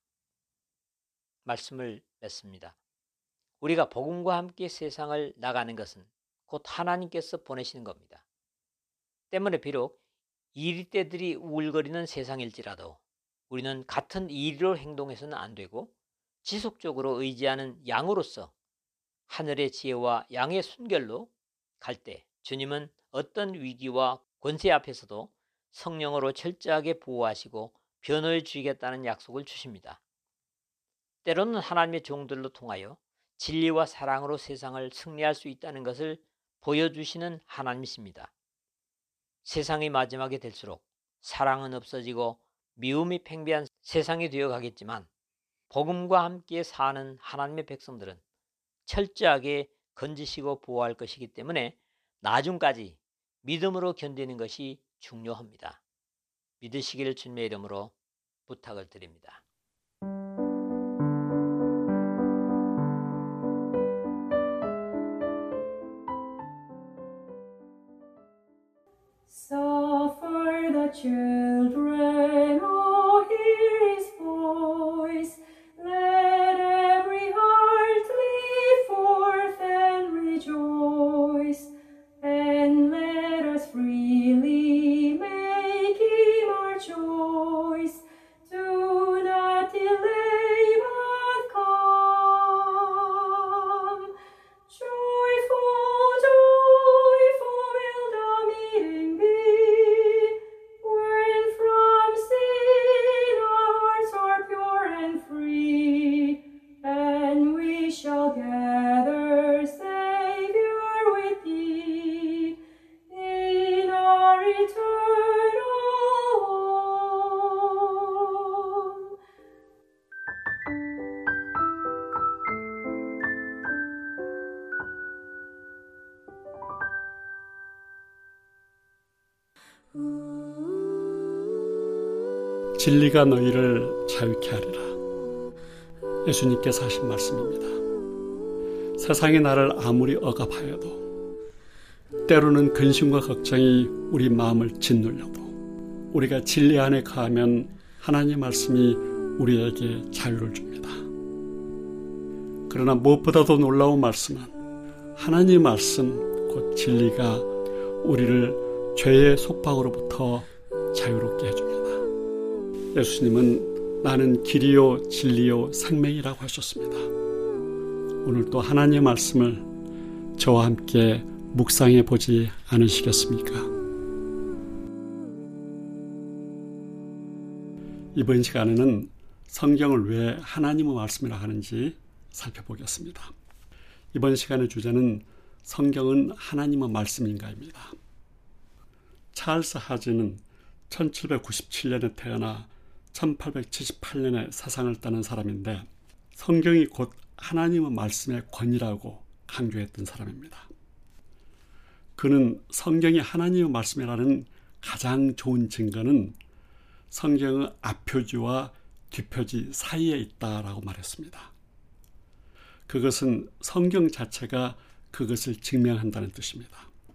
말씀을 맺습니다. 우리가 복음과 함께 세상을 나가는 것은 곧 하나님께서 보내시는 겁니다. 때문에 비록 이리떼들이 우울거리는 세상일지라도 우리는 같은 이리로 행동해서는 안 되고 지속적으로 의지하는 양으로서 하늘의 지혜와 양의 순결로 갈 때 주님은 어떤 위기와 권세 앞에서도 성령으로 철저하게 보호하시고 변호해 주시겠다는 약속을 주십니다. 때로는 하나님의 종들로 통하여 진리와 사랑으로 세상을 승리할 수 있다는 것을 보여주시는 하나님이십니다. 세상이 마지막에 될수록 사랑은 없어지고 미움이 팽배한 세상이 되어가겠지만 복음과 함께 사는 하나님의 백성들은 철저하게 건지시고 보호할 것이기 때문에 나중까지 믿음으로 견디는 것이 중요합니다. 믿으시기를 주님의 이름으로 부탁을 드립니다. Suffer the children, oh, hear his voice. Let every heart leap forth and rejoice. And let us freely make him our choice. Do not delay, but come. Joyful, joyful will the meeting be, where 진리가 너희를 자유케 하리라. 예수님께서 하신 말씀입니다. 세상이 나를 아무리 억압하여도, 때로는 근심과 걱정이 우리 마음을 짓눌려도, 우리가 진리 안에 거하면 하나님의 말씀이 우리에게 자유를 줍니다. 그러나 무엇보다도 놀라운 말씀은 하나님의 말씀, 곧 진리가 우리를 죄의 속박으로부터 자유롭게 해줍니다. 예수님은 나는 길이요 진리요 생명이라고 하셨습니다. 오늘도 하나님의 말씀을 저와 함께 묵상해 보지 않으시겠습니까? 이번 시간에는 성경을 왜 하나님의 말씀이라 하는지 살펴보겠습니다. 이번 시간의 주제는 성경은 하나님의 말씀인가입니다. 찰스 하즈는 천칠백구십칠 년에 태어나 천팔백칠십팔 년에 세상을 떠난 사람인데, 성경이 곧 하나님의 말씀의 권위라고 강조했던 사람입니다. 그는 성경이 하나님의 말씀이라는 가장 좋은 증거는 성경의 앞표지와 뒷표지 사이에 있다라고 말했습니다. 그것은 성경 자체가 그것을 증명한다는 뜻입니다.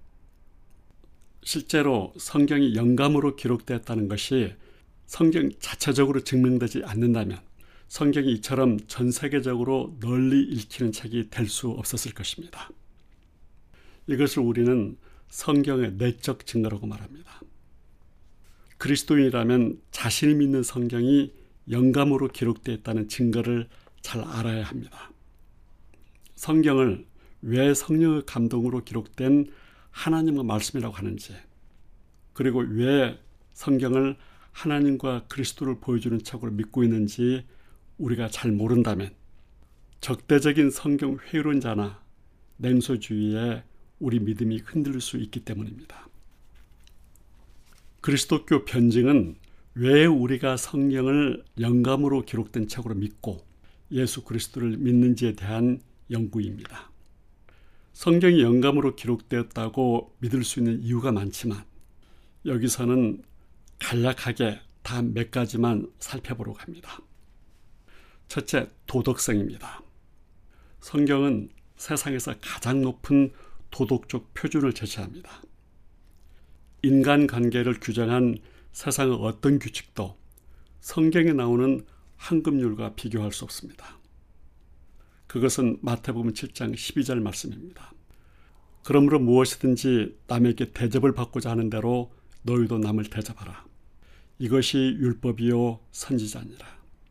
실제로 성경이 영감으로 기록되었다는 것이 성경 자체적으로 증명되지 않는다면 성경이 이처럼 전 세계적으로 널리 읽히는 책이 될 수 없었을 것입니다. 이것을 우리는 성경의 내적 증거라고 말합니다. 그리스도인이라면 자신이 믿는 성경이 영감으로 기록되어 있다는 증거를 잘 알아야 합니다. 성경을 왜 성령의 감동으로 기록된 하나님의 말씀이라고 하는지, 그리고 왜 성경을 하나님과 그리스도를 보여주는 책으로 믿고 있는지 우리가 잘 모른다면 적대적인 성경 회의론자나 냉소주의에 우리 믿음이 흔들릴 수 있기 때문입니다. 그리스도교 변증은 왜 우리가 성경을 영감으로 기록된 책으로 믿고 예수 그리스도를 믿는지에 대한 연구입니다. 성경이 영감으로 기록되었다고 믿을 수 있는 이유가 많지만 여기서는 간략하게 다 몇 가지만 살펴보려고 합니다. 첫째, 도덕성입니다. 성경은 세상에서 가장 높은 도덕적 표준을 제시합니다. 인간관계를 규정한 세상의 어떤 규칙도 성경에 나오는 황금률과 비교할 수 없습니다. 그것은 마태복음 칠 장 십이 절 말씀입니다. 그러므로 무엇이든지 남에게 대접을 받고자 하는 대로 너희도 남을 대접하라. 이것이 율법이요 선지자니라.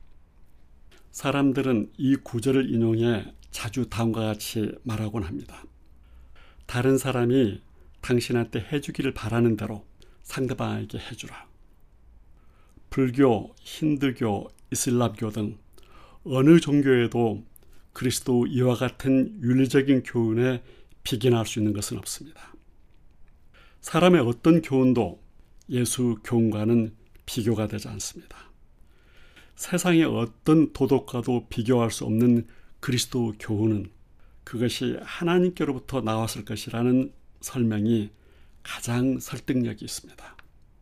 사람들은 이 구절을 인용해 자주 다음과 같이 말하곤 합니다. 다른 사람이 당신한테 해주기를 바라는 대로 상대방에게 해주라. 불교, 힌두교, 이슬람교 등 어느 종교에도 그리스도 이와 같은 윤리적인 교훈에 비견할 수 있는 것은 없습니다. 사람의 어떤 교훈도 예수 교훈과는 비교가 되지 않습니다. 세상의 어떤 도덕과도 비교할 수 없는 그리스도 교훈은 그것이 하나님께로부터 나왔을 것이라는 설명이 가장 설득력이 있습니다.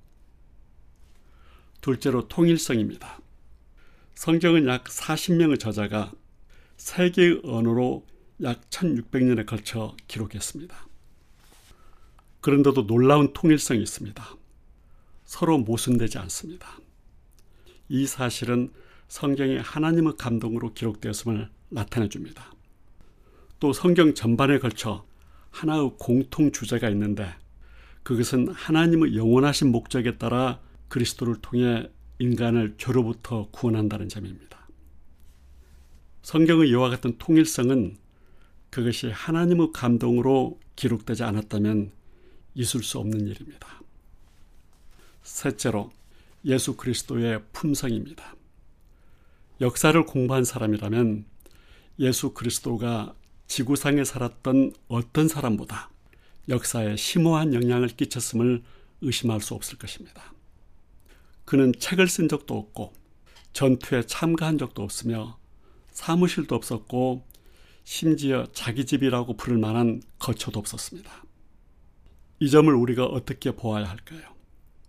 둘째로 통일성입니다. 성경은 약 사십 명의 저자가 세 개의 언어로 약 천육백 년에 걸쳐 기록했습니다. 그런데도 놀라운 통일성이 있습니다. 서로 모순되지 않습니다. 이 사실은 성경이 하나님의 감동으로 기록되었음을 나타내 줍니다. 또 성경 전반에 걸쳐 하나의 공통 주제가 있는데 그것은 하나님의 영원하신 목적에 따라 그리스도를 통해 인간을 죄로부터 구원한다는 점입니다. 성경의 이와 같은 통일성은 그것이 하나님의 감동으로 기록되지 않았다면 있을 수 없는 일입니다. 셋째로 예수 그리스도의 품성입니다. 역사를 공부한 사람이라면 예수 그리스도가 지구상에 살았던 어떤 사람보다 역사에 심오한 영향을 끼쳤음을 의심할 수 없을 것입니다. 그는 책을 쓴 적도 없고 전투에 참가한 적도 없으며 사무실도 없었고 심지어 자기 집이라고 부를 만한 거처도 없었습니다. 이 점을 우리가 어떻게 보아야 할까요?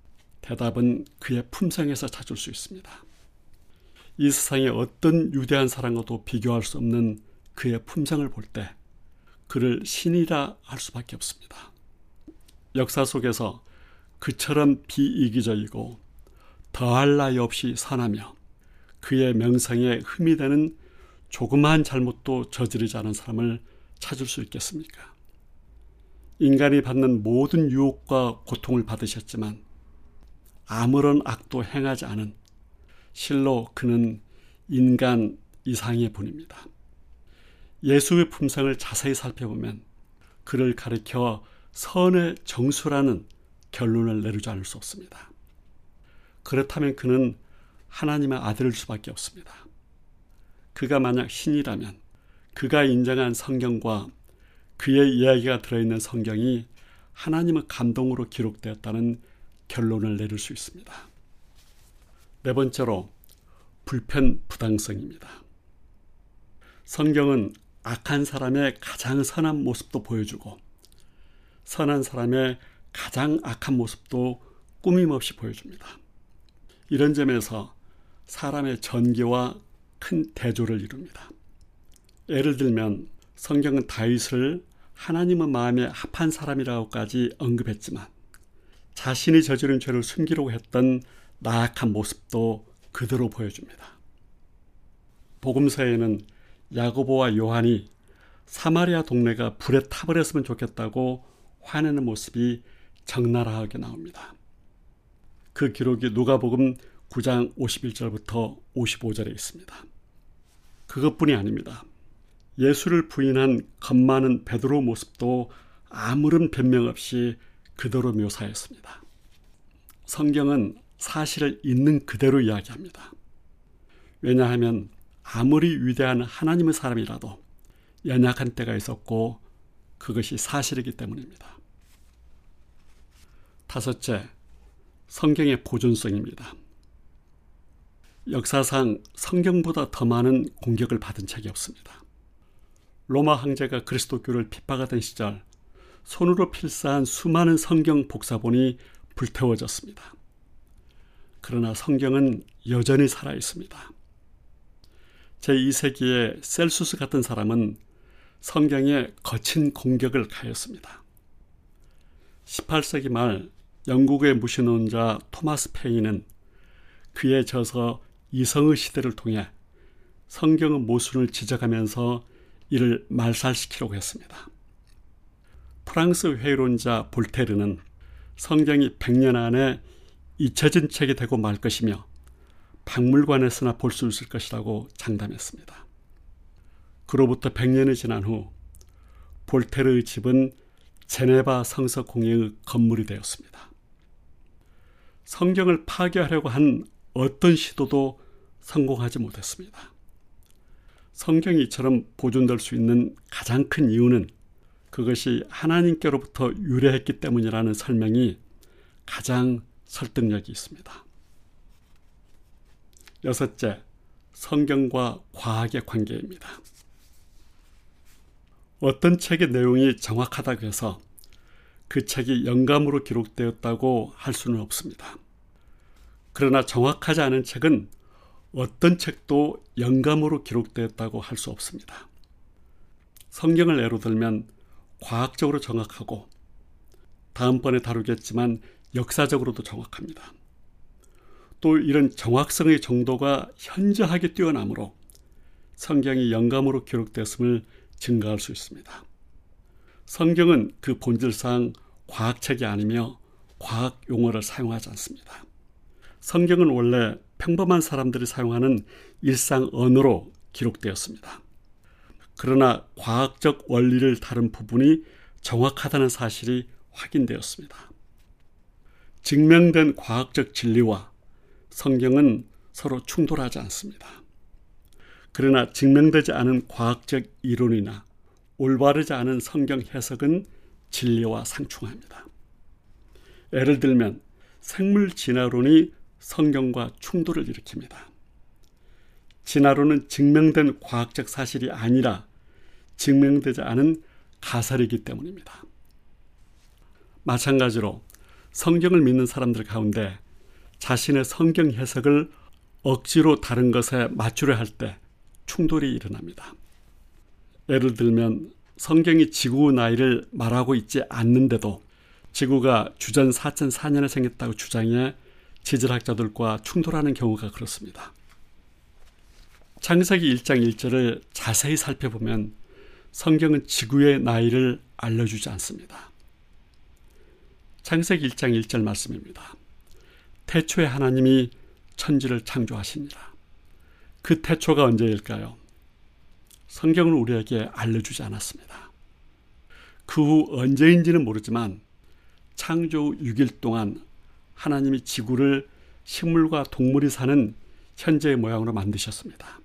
대답은 그의 품성에서 찾을 수 있습니다. 이 세상의 어떤 위대한 사람과도 비교할 수 없는 그의 품성을 볼 때 그를 신이라 할 수밖에 없습니다. 역사 속에서 그처럼 비이기적이고 더할 나위 없이 선하며 그의 명성에 흠이 되는 조그마한 잘못도 저지르지 않은 사람을 찾을 수 있겠습니까? 인간이 받는 모든 유혹과 고통을 받으셨지만 아무런 악도 행하지 않은 실로 그는 인간 이상의 분입니다. 예수의 품성을 자세히 살펴보면 그를 가리켜 선의 정수라는 결론을 내리지 않을 수 없습니다. 그렇다면 그는 하나님의 아들일 수밖에 없습니다. 그가 만약 신이라면 그가 인정한 성경과 그의 이야기가 들어있는 성경이 하나님의 감동으로 기록되었다는 결론을 내릴 수 있습니다. 네 번째로 불편부당성입니다. 성경은 악한 사람의 가장 선한 모습도 보여주고 선한 사람의 가장 악한 모습도 꾸밈없이 보여줍니다. 이런 점에서 사람의 전개와 큰 대조를 이룹니다. 예를 들면 성경은 다윗을 하나님의 마음에 합한 사람이라고까지 언급했지만 자신이 저지른 죄를 숨기려고 했던 나약한 모습도 그대로 보여줍니다. 복음서에는 야고보와 요한이 사마리아 동네가 불에 타버렸으면 좋겠다고 화내는 모습이 적나라하게 나옵니다. 그 기록이 누가복음 구 장 오십일 절부터 오십오 절에 있습니다. 그것뿐이 아닙니다. 예수를 부인한 겁많은 베드로 모습도 아무런 변명 없이 그대로 묘사했습니다. 성경은 사실을 있는 그대로 이야기합니다. 왜냐하면 아무리 위대한 하나님의 사람이라도 연약한 때가 있었고 그것이 사실이기 때문입니다. 다섯째, 성경의 보존성입니다. 역사상 성경보다 더 많은 공격을 받은 책이 없습니다. 로마 황제가 그리스도교를 핍박하던 시절 손으로 필사한 수많은 성경 복사본이 불태워졌습니다. 그러나 성경은 여전히 살아있습니다. 제이 세기의 셀수스 같은 사람은 성경에 거친 공격을 가했습니다. 십팔 세기 말 영국의 무신론자 토마스 페인은 그의 저서 이성의 시대를 통해 성경의 모순을 지적하면서 이를 말살시키려고 했습니다. 프랑스 회의론자 볼테르는 성경이 백 년 안에 잊혀진 책이 되고 말 것이며 박물관에서나 볼 수 있을 것이라고 장담했습니다. 그로부터 백 년이 지난 후 볼테르의 집은 제네바 성서 공회의 건물이 되었습니다. 성경을 파괴하려고 한 어떤 시도도 성공하지 못했습니다. 성경이 이처럼 보존될 수 있는 가장 큰 이유는 그것이 하나님께로부터 유래했기 때문이라는 설명이 가장 설득력이 있습니다. 여섯째, 성경과 과학의 관계입니다. 어떤 책의 내용이 정확하다고 해서 그 책이 영감으로 기록되었다고 할 수는 없습니다. 그러나 정확하지 않은 책은 어떤 책도 영감으로 기록되었다고 할 수 없습니다. 성경을 예로 들면 과학적으로 정확하고 다음번에 다루겠지만 역사적으로도 정확합니다. 또 이런 정확성의 정도가 현저하게 뛰어나므로 성경이 영감으로 기록되었음을 증거할 수 있습니다. 성경은 그 본질상 과학책이 아니며 과학 용어를 사용하지 않습니다. 성경은 원래 평범한 사람들이 사용하는 일상 언어로 기록되었습니다. 그러나 과학적 원리를 다룬 부분이 정확하다는 사실이 확인되었습니다. 증명된 과학적 진리와 성경은 서로 충돌하지 않습니다. 그러나 증명되지 않은 과학적 이론이나 올바르지 않은 성경 해석은 진리와 상충합니다. 예를 들면 생물 진화론이 성경과 충돌을 일으킵니다. 진화론은 증명된 과학적 사실이 아니라 증명되지 않은 가설이기 때문입니다. 마찬가지로 성경을 믿는 사람들 가운데 자신의 성경 해석을 억지로 다른 것에 맞추려 할 때 충돌이 일어납니다. 예를 들면 성경이 지구 나이를 말하고 있지 않는데도 지구가 주전 사천사 년에 생겼다고 주장해 지질학자들과 충돌하는 경우가 그렇습니다. 창세기 일 장 일 절을 자세히 살펴보면 성경은 지구의 나이를 알려주지 않습니다. 창세기 일 장 일 절 말씀입니다. 태초에 하나님이 천지를 창조하시니라. 그 태초가 언제일까요? 성경은 우리에게 알려주지 않았습니다. 그 후 언제인지는 모르지만 창조 후 육 일 동안 하나님이 지구를 식물과 동물이 사는 현재의 모양으로 만드셨습니다.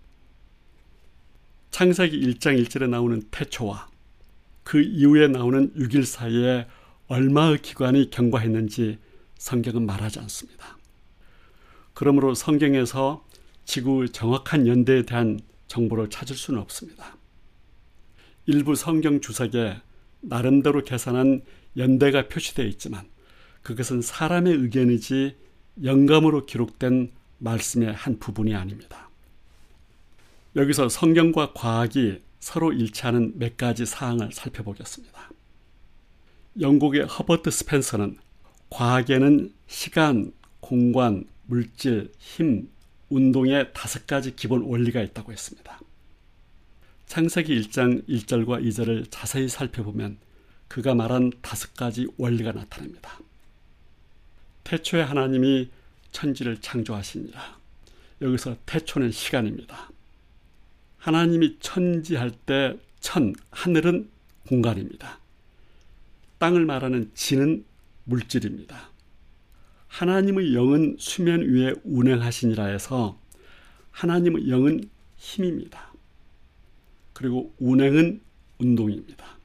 창세기 일 장 일 절에 나오는 태초와 그 이후에 나오는 육 일 사이에 얼마의 기간이 경과했는지 성경은 말하지 않습니다. 그러므로 성경에서 지구의 정확한 연대에 대한 정보를 찾을 수는 없습니다. 일부 성경 주석에 나름대로 계산한 연대가 표시되어 있지만 그것은 사람의 의견이지 영감으로 기록된 말씀의 한 부분이 아닙니다. 여기서 성경과 과학이 서로 일치하는 몇 가지 사항을 살펴보겠습니다. 영국의 허버트 스펜서는 과학에는 시간, 공간, 물질, 힘, 운동의 다섯 가지 기본 원리가 있다고 했습니다. 창세기 일 장 일 절과 이 절을 자세히 살펴보면 그가 말한 다섯 가지 원리가 나타납니다. 태초에 하나님이 천지를 창조하시니라. 여기서 태초는 시간입니다. 하나님이 천지할 때 천, 하늘은 공간입니다. 땅을 말하는 지는 물질입니다. 하나님의 영은 수면 위에 운행하시니라 해서 하나님의 영은 힘입니다. 그리고 운행은 운동입니다.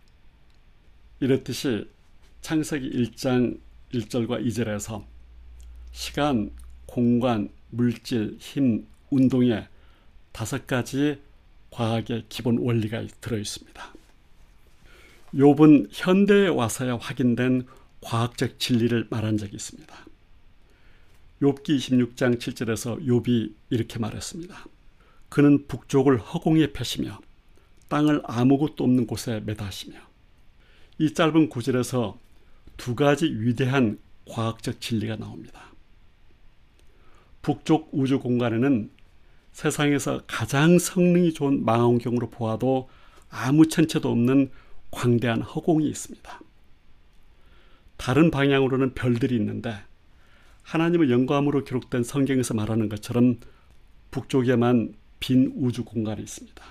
이렇듯이 창세기 일 장 일 절과 이 절에서 시간, 공간, 물질, 힘, 운동의 다섯 가지 과학의 기본 원리가 들어있습니다. 욥은 현대에 와서야 확인된 과학적 진리를 말한 적이 있습니다. 욥기 이십육 장 칠 절에서 욥이 이렇게 말했습니다. 그는 북쪽을 허공에 펴시며 땅을 아무것도 없는 곳에 매다시며. 이 짧은 구절에서 두 가지 위대한 과학적 진리가 나옵니다. 북쪽 우주 공간에는 세상에서 가장 성능이 좋은 망원경으로 보아도 아무 천체도 없는 광대한 허공이 있습니다. 다른 방향으로는 별들이 있는데 하나님의 영감으로 기록된 성경에서 말하는 것처럼 북쪽에만 빈 우주 공간이 있습니다.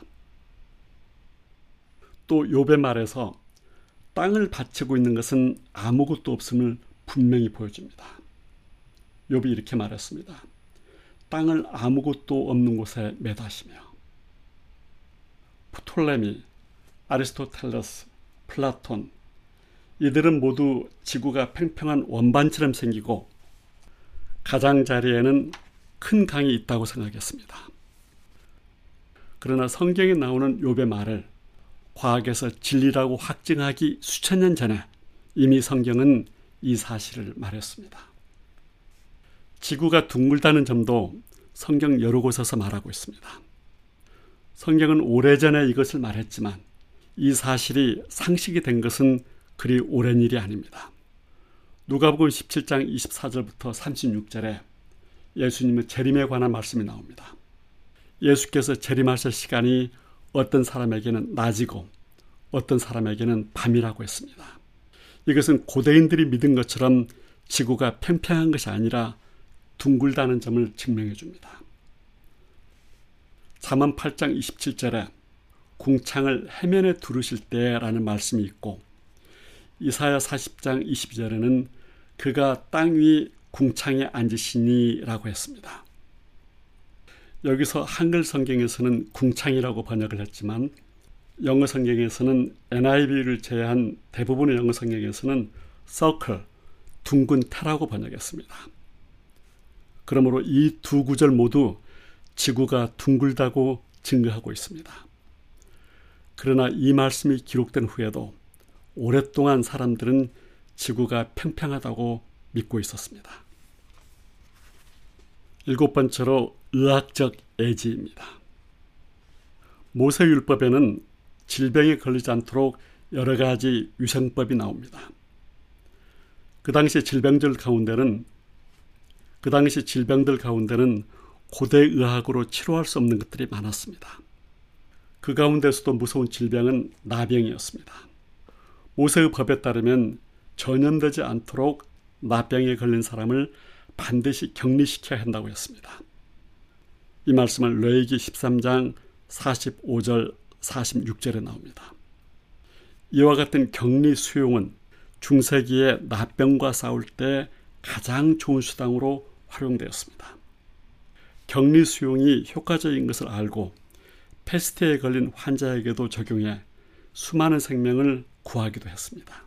또 욥의 말에서 땅을 바치고 있는 것은 아무것도 없음을 분명히 보여줍니다. 욥이 이렇게 말했습니다. 땅을 아무것도 없는 곳에 매다시며. 프톨레미, 아리스토텔레스, 플라톤, 이들은 모두 지구가 팽팽한 원반처럼 생기고 가장자리에는 큰 강이 있다고 생각했습니다. 그러나 성경에 나오는 욥의 말을 과학에서 진리라고 확증하기 수천 년 전에 이미 성경은 이 사실을 말했습니다. 지구가 둥글다는 점도 성경 여러 곳에서 말하고 있습니다. 성경은 오래전에 이것을 말했지만 이 사실이 상식이 된 것은 그리 오랜 일이 아닙니다. 누가복음 십칠 장 이십사 절부터 삼십육 절에 예수님의 재림에 관한 말씀이 나옵니다. 예수께서 재림하실 시간이 어떤 사람에게는 낮이고 어떤 사람에게는 밤이라고 했습니다. 이것은 고대인들이 믿은 것처럼 지구가 팽팽한 것이 아니라 둥글다는 점을 증명해 줍니다. 잠언 팔 장 이십칠 절에 궁창을 해면에 두르실 때라는 말씀이 있고 이사야 사십 장 이십이 절에는 그가 땅 위 궁창에 앉으시니라고 했습니다. 여기서 한글 성경에서는 궁창이라고 번역을 했지만 영어 성경에서는 엔 아이 브이를 제외한 대부분의 영어 성경에서는 circle, 둥근 태라고 번역했습니다. 그러므로 이 두 구절 모두 지구가 둥글다고 증거하고 있습니다. 그러나 이 말씀이 기록된 후에도 오랫동안 사람들은 지구가 팽팽하다고 믿고 있었습니다. 일곱 번째로 의학적 예지입니다. 모세율법에는 질병에 걸리지 않도록 여러 가지 위생법이 나옵니다. 그 당시 질병들 가운데는 그 당시 질병들 가운데는 고대 의학으로 치료할 수 없는 것들이 많았습니다. 그 가운데서도 무서운 질병은 나병이었습니다. 모세의 법에 따르면 전염되지 않도록 나병에 걸린 사람을 반드시 격리시켜야 한다고 했습니다. 이 말씀은 레위기 십삼 장 사십오 절 사십육 절에 나옵니다. 이와 같은 격리 수용은 중세기에 나병과 싸울 때 가장 좋은 수단으로 활용되었습니다. 격리 수용이 효과적인 것을 알고 패스트에 걸린 환자에게도 적용해 수많은 생명을 구하기도 했습니다.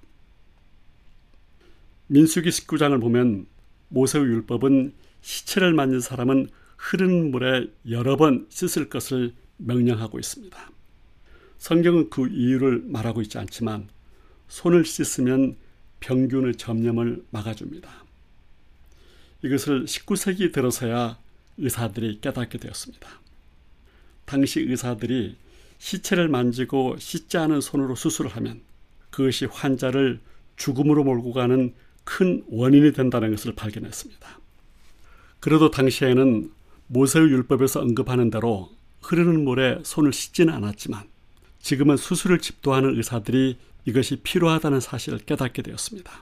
민수기 십구 장을 보면 모세의 율법은 시체를 만진 사람은 흐르는 물에 여러 번 씻을 것을 명령하고 있습니다. 성경은 그 이유를 말하고 있지 않지만 손을 씻으면 병균의 전염을 막아줍니다. 이것을 십구 세기 들어서야 의사들이 깨닫게 되었습니다. 당시 의사들이 시체를 만지고 씻지 않은 손으로 수술을 하면 그것이 환자를 죽음으로 몰고 가는 큰 원인이 된다는 것을 발견했습니다. 그래도 당시에는 모세의 율법에서 언급하는 대로 흐르는 물에 손을 씻지는 않았지만 지금은 수술을 집도하는 의사들이 이것이 필요하다는 사실을 깨닫게 되었습니다.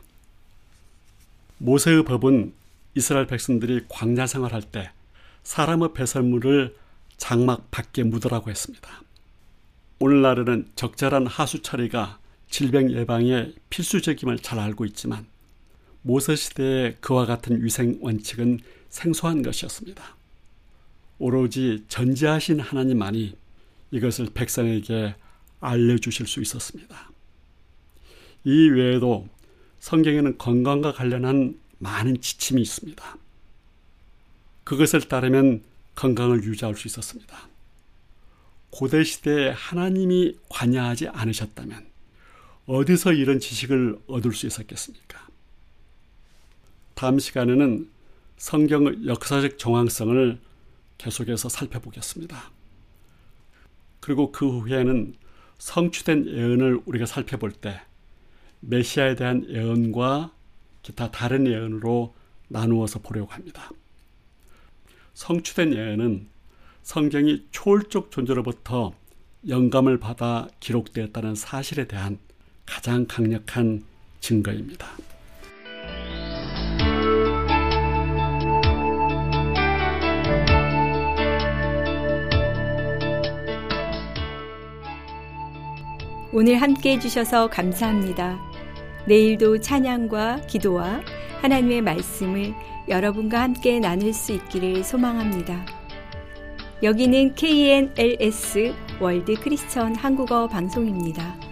모세의 법은 이스라엘 백성들이 광야 생활할 때 사람의 배설물을 장막 밖에 묻으라고 했습니다. 오늘날에는 적절한 하수 처리가 질병 예방에 필수적임을 잘 알고 있지만 모세 시대의 그와 같은 위생 원칙은 생소한 것이었습니다. 오로지 전지하신 하나님만이 이것을 백성에게 알려주실 수 있었습니다. 이 외에도 성경에는 건강과 관련한 많은 지침이 있습니다. 그것을 따르면 건강을 유지할 수 있었습니다. 고대 시대에 하나님이 관여하지 않으셨다면 어디서 이런 지식을 얻을 수 있었겠습니까? 다음 시간에는 성경의 역사적 정황성을 계속해서 살펴보겠습니다. 그리고 그 후에는 성취된 예언을 우리가 살펴볼 때 메시아에 대한 예언과 기타 다른 예언으로 나누어서 보려고 합니다. 성취된 예언은 성경이 초월적 존재로부터 영감을 받아 기록되었다는 사실에 대한 가장 강력한 증거입니다. 오늘 함께 해주셔서 감사합니다. 내일도 찬양과 기도와 하나님의 말씀을 여러분과 함께 나눌 수 있기를 소망합니다. 여기는 케이엔엘에스 월드 크리스천 한국어 방송입니다.